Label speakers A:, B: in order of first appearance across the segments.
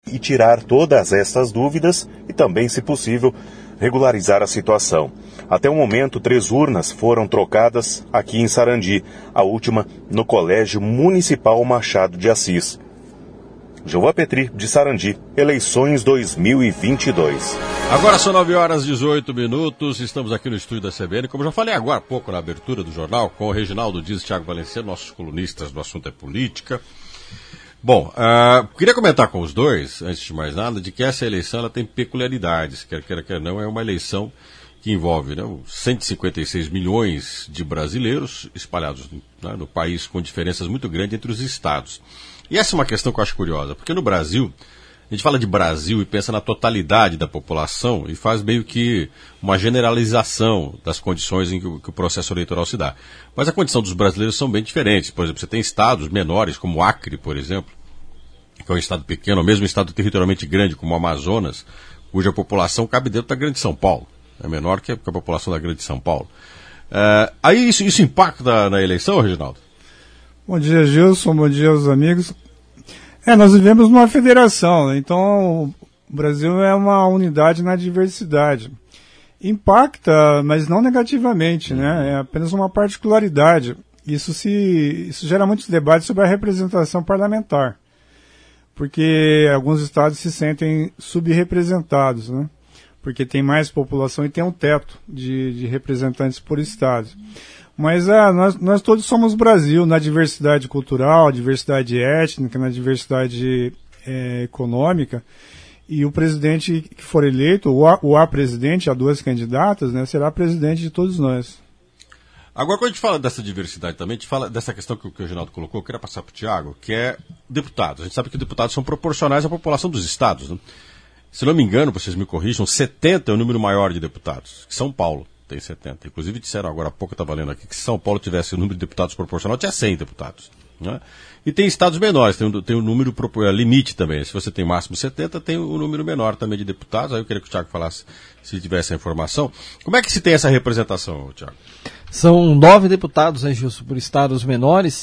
A: e tirar todas essas dúvidas e também, se possível, regularizar a situação. Até o momento, 3 urnas foram trocadas aqui em Sarandi, a última no Colégio Municipal Machado de Assis. Jeová Petri, de Sarandi, eleições 2022.
B: Agora são 9h18, estamos aqui no estúdio da CBN, como já falei agora há pouco na abertura do jornal, com o Reginaldo Dias e Thiago Valenciano, nossos colunistas do assunto é política. Bom, queria comentar com os dois, antes de mais nada, de que essa eleição ela tem peculiaridades, quer queira, quer não, é uma eleição que envolve, né, 156 milhões de brasileiros espalhados, né, no país, com diferenças muito grandes entre os estados. E essa é uma questão que eu acho curiosa, porque no Brasil, a gente fala de Brasil e pensa na totalidade da população e faz meio que uma generalização das condições em que o processo eleitoral se dá. Mas a condição dos brasileiros são bem diferentes. Por exemplo, você tem estados menores, como o Acre, por exemplo, que é um estado pequeno, ou mesmo um estado territorialmente grande, como o Amazonas, cuja população cabe dentro da Grande São Paulo. É menor que a população da Grande São Paulo. Aí isso impacta na eleição, Reginaldo?
C: Bom dia, Gilson. Bom dia aos amigos. Nós vivemos numa federação, né? Então o Brasil é uma unidade na diversidade. Impacta, mas não negativamente, né? É apenas uma particularidade. Isso gera muitos debates sobre a representação parlamentar, porque alguns estados se sentem subrepresentados, né? Porque tem mais população e tem um teto de representantes por estado. Mas nós todos somos Brasil, na diversidade cultural, diversidade étnica, na diversidade econômica, e o presidente que for eleito, ou a presidente, há 2 candidatas, né, será presidente de todos nós.
B: Agora, quando a gente fala dessa diversidade também, a gente fala dessa questão que o Reginaldo colocou, eu queria passar para o Thiago, que é deputados. A gente sabe que deputados são proporcionais à população dos estados, né? Se não me engano, vocês me corrijam, 70 é o número maior de deputados. São Paulo tem 70. Inclusive disseram agora há pouco, eu estava lendo aqui, que se São Paulo tivesse o número de deputados proporcional, tinha 100 deputados. Né? E tem estados menores, tem um número limite também. Se você tem máximo 70, tem um número menor também de deputados. Aí eu queria que o Thiago falasse, se tivesse a informação. Como é que se tem essa representação, Thiago?
D: São 9 deputados, né, Gilson, por estados menores,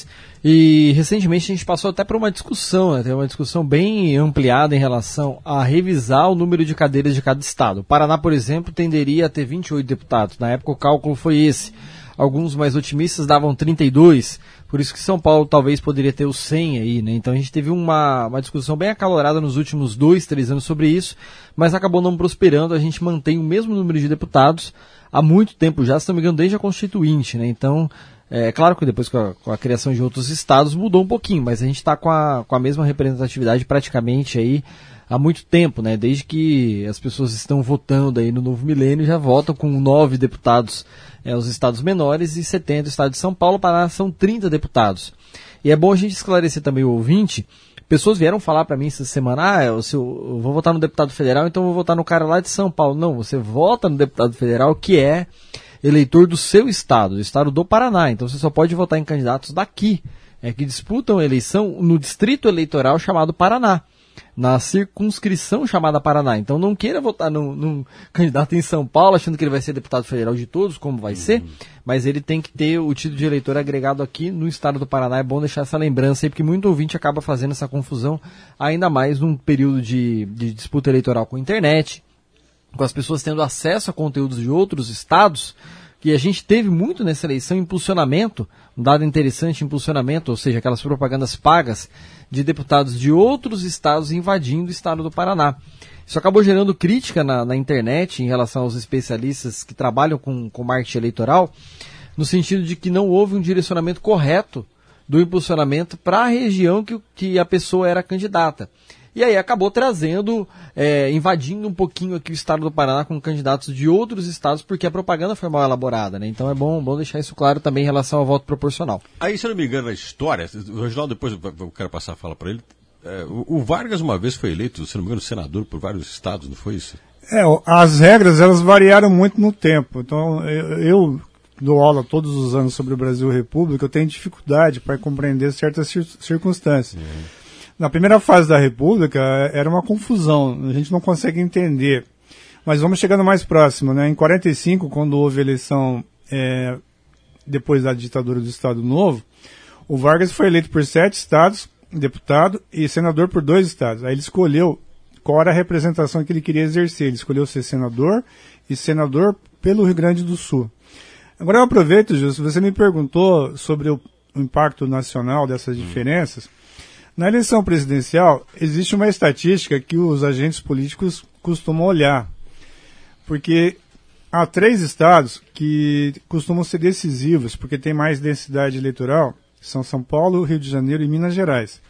D: e recentemente a gente passou até por uma discussão, né, tem uma discussão bem ampliada em relação a revisar o número de cadeiras de cada estado. O Paraná, por exemplo, tenderia a ter 28 deputados, na época o cálculo foi esse. Alguns mais otimistas davam 32, por isso que São Paulo talvez poderia ter os 100 aí, né? Então a gente teve uma discussão bem acalorada nos últimos 2, 3 anos sobre isso, mas acabou não prosperando, a gente mantém o mesmo número de deputados há muito tempo já, se não me engano, desde a Constituinte, né? Então, é claro que depois com a criação de outros estados mudou um pouquinho, mas a gente está com a mesma representatividade praticamente aí há muito tempo, né? Desde que as pessoas estão votando aí no novo milênio, já votam com 9 deputados os estados menores e 70 o estado de São Paulo. Paraná são 30 deputados. E é bom a gente esclarecer também o ouvinte. Pessoas vieram falar para mim essa semana, eu vou votar no deputado federal, então eu vou votar no cara lá de São Paulo. Não, você vota no deputado federal que é eleitor do seu estado, do estado do Paraná. Então você só pode votar em candidatos daqui, que disputam a eleição no distrito eleitoral chamado Paraná, na circunscrição chamada Paraná. Então não queira votar num candidato em São Paulo achando que ele vai ser deputado federal de todos, como vai ser, mas ele tem que ter o título de eleitor agregado aqui no estado do Paraná. É bom deixar essa lembrança aí, porque muito ouvinte acaba fazendo essa confusão, ainda mais num período de disputa eleitoral com a internet, com as pessoas tendo acesso a conteúdos de outros estados, que a gente teve muito nessa eleição impulsionamento, um dado interessante, impulsionamento, ou seja, aquelas propagandas pagas de deputados de outros estados invadindo o estado do Paraná. Isso acabou gerando crítica na internet em relação aos especialistas que trabalham com marketing eleitoral, no sentido de que não houve um direcionamento correto do impulsionamento para a região que a pessoa era candidata. E aí acabou trazendo, invadindo um pouquinho aqui o estado do Paraná com candidatos de outros estados, porque a propaganda foi mal elaborada, né? Então é bom deixar isso claro também em relação ao voto proporcional.
B: Aí, se eu não me engano, a história, o Reginaldo, depois eu quero passar a fala para ele, o Vargas uma vez foi eleito, se não me engano, senador por vários estados, não foi isso?
C: As regras, elas variaram muito no tempo. Então, eu dou aula todos os anos sobre o Brasil República, eu tenho dificuldade para compreender certas circunstâncias. Na primeira fase da República, era uma confusão, a gente não consegue entender. Mas vamos chegando mais próximo, né? Em 45, quando houve a eleição depois da ditadura do Estado Novo, o Vargas foi eleito por 7 estados, deputado, e senador por 2 estados. Aí ele escolheu qual era a representação que ele queria exercer. Ele escolheu ser senador e senador pelo Rio Grande do Sul. Agora eu aproveito, Gilson, você me perguntou sobre o impacto nacional dessas diferenças. Na eleição presidencial, existe uma estatística que os agentes políticos costumam olhar, porque há 3 estados que costumam ser decisivos, porque tem mais densidade eleitoral, são São Paulo, Rio de Janeiro e Minas Gerais.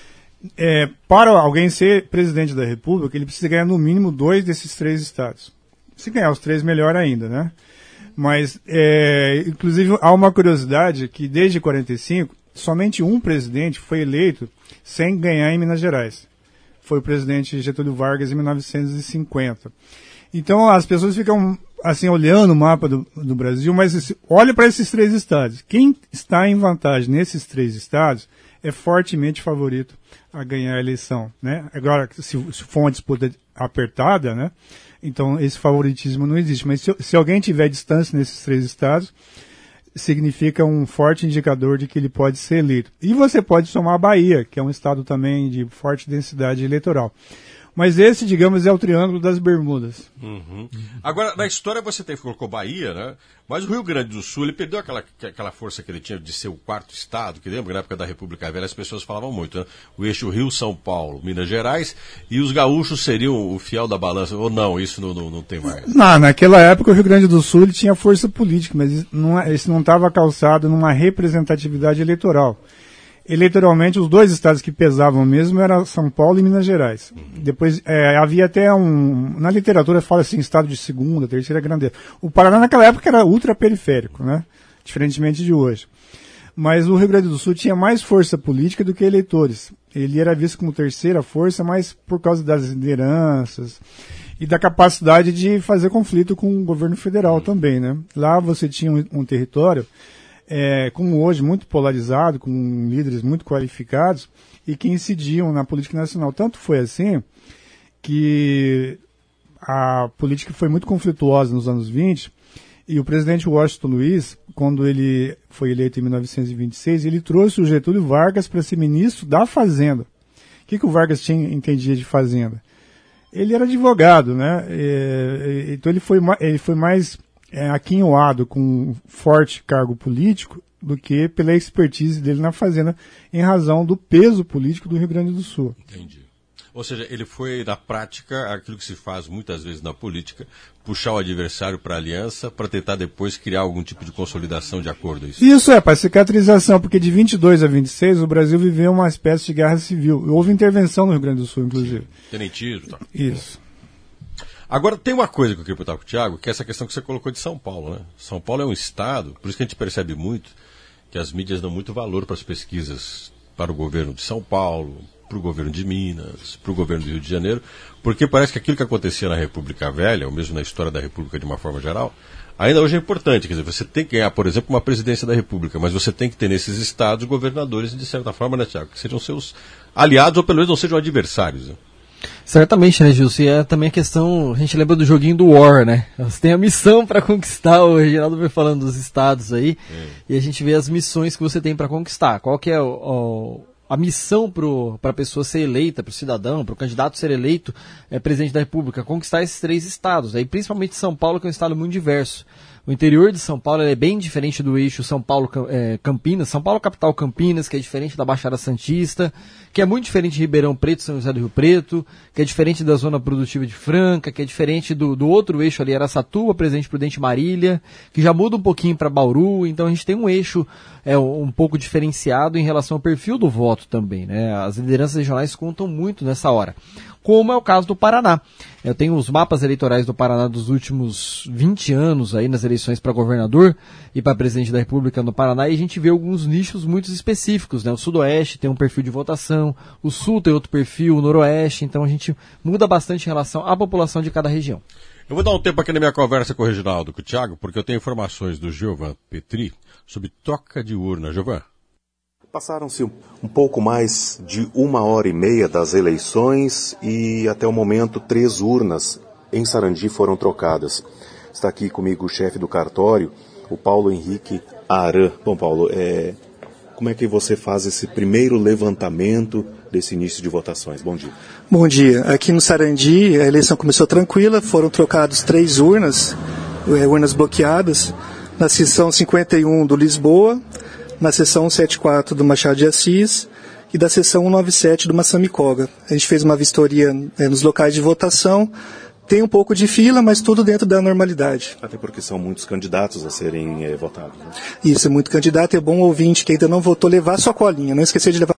C: Para alguém ser presidente da República, ele precisa ganhar no mínimo 2 desses 3 estados. Se ganhar os 3, melhor ainda, né? Mas, inclusive, há uma curiosidade que desde 45, somente um presidente foi eleito sem ganhar em Minas Gerais. Foi o presidente Getúlio Vargas em 1950. Então, as pessoas ficam, assim, olhando o mapa do Brasil, mas olha para esses 3 estados. Quem está em vantagem nesses 3 estados é fortemente favorito a ganhar a eleição, né? Agora, se for uma disputa apertada, né? Então, esse favoritismo não existe. Mas se alguém tiver distância nesses 3 estados, significa um forte indicador de que ele pode ser eleito. E você pode somar a Bahia, que é um estado também de forte densidade eleitoral. Mas esse, digamos, é o Triângulo das Bermudas.
B: Uhum. Agora, na história você colocou Bahia, né? Mas o Rio Grande do Sul, ele perdeu aquela força que ele tinha de ser o 4º estado, que lembra, na época da República Velha, as pessoas falavam muito, né? O eixo Rio, São Paulo, Minas Gerais, e os gaúchos seriam o fiel da balança, ou não, isso não tem mais?
C: Não, naquela época o Rio Grande do Sul ele tinha força política, mas isso não estava calçado numa representatividade eleitoral. Eleitoralmente, os 2 estados que pesavam mesmo eram São Paulo e Minas Gerais. Depois, havia até na literatura fala assim, estado de 2ª, 3ª grandeza. O Paraná naquela época era ultraperiférico, né? Diferentemente de hoje. Mas o Rio Grande do Sul tinha mais força política do que eleitores. Ele era visto como 3ª força, mas por causa das lideranças e da capacidade de fazer conflito com o governo federal também, né? Lá você tinha um território como hoje, muito polarizado, com líderes muito qualificados e que incidiam na política nacional. Tanto foi assim que a política foi muito conflituosa nos anos 20 e o presidente Washington Luiz, quando ele foi eleito em 1926, ele trouxe o Getúlio Vargas para ser ministro da Fazenda. O que o Vargas entendia de Fazenda? Ele era advogado, né? Então ele foi mais aquinhoado com um forte cargo político do que pela expertise dele na Fazenda, em razão do peso político do Rio Grande do Sul.
B: Entendi. Ou seja, ele foi, na prática, aquilo que se faz muitas vezes na política, puxar o adversário para a aliança para tentar depois criar algum tipo de consolidação de acordo.
C: Isso para cicatrização, porque de 22 a 26 o Brasil viveu uma espécie de guerra civil. Houve intervenção no Rio Grande do Sul, inclusive.
B: Tenentismo, tá?
C: Isso.
B: Agora, tem uma coisa que eu queria perguntar para o Tiago, que é essa questão que você colocou de São Paulo, né? São Paulo é um estado, por isso que a gente percebe muito que as mídias dão muito valor para as pesquisas para o governo de São Paulo, para o governo de Minas, para o governo do Rio de Janeiro, porque parece que aquilo que acontecia na República Velha, ou mesmo na história da República de uma forma geral, ainda hoje é importante. Quer dizer, você tem que ganhar, por exemplo, uma presidência da República, mas você tem que ter nesses estados governadores, de certa forma, né, Tiago, que sejam seus aliados, ou pelo menos não sejam adversários, né?
D: Certamente, né, Gilson? E é também a questão, a gente lembra do joguinho do War, né? Você tem a missão para conquistar, o Reginaldo foi falando dos estados aí, e a gente vê as missões que você tem para conquistar. Qual que é a missão para a pessoa ser eleita, para o cidadão, para o candidato ser eleito presidente da República? Conquistar esses 3 estados, aí, principalmente São Paulo, que é um estado muito diverso. O interior de São Paulo é bem diferente do eixo São Paulo-Campinas, São Paulo capital Campinas, que é diferente da Baixada Santista, que é muito diferente de Ribeirão Preto, São José do Rio Preto, que é diferente da zona produtiva de Franca, que é diferente do outro eixo ali, Araçatuba, Presidente Prudente, Marília, que já muda um pouquinho para Bauru. Então a gente tem um eixo um pouco diferenciado em relação ao perfil do voto também, né? As lideranças regionais contam muito nessa hora, como é o caso do Paraná. Eu tenho os mapas eleitorais do Paraná dos últimos 20 anos aí nas eleições para governador e para presidente da República no Paraná, e a gente vê alguns nichos muito específicos, né? O Sudoeste tem um perfil de votação, o Sul tem outro perfil, o Noroeste, então a gente muda bastante em relação à população de cada região.
B: Eu vou dar um tempo aqui na minha conversa com o Reginaldo, com o Tiago, porque eu tenho informações do Giovan Petri sobre troca de urna. Giovan?
A: Passaram-se um pouco mais de 1h30 das eleições e até o momento 3 urnas em Sarandi foram trocadas. Está aqui comigo o chefe do cartório, o Paulo Henrique Aran. Bom, Paulo, como é que você faz esse primeiro levantamento desse início de votações. Bom dia.
E: Bom dia. Aqui no Sarandi, a eleição começou tranquila, foram trocadas 3 urnas, urnas bloqueadas, na seção 51 do Lisboa, na seção 174 do Machado de Assis e da seção 197 do Massamicoga. A gente fez uma vistoria nos locais de votação. Tem um pouco de fila, mas tudo dentro da normalidade.
A: Até porque são muitos candidatos a serem votados. Né?
E: Isso, é muito candidato. É bom o ouvinte que ainda não votou levar sua colinha. Não esquecer de levar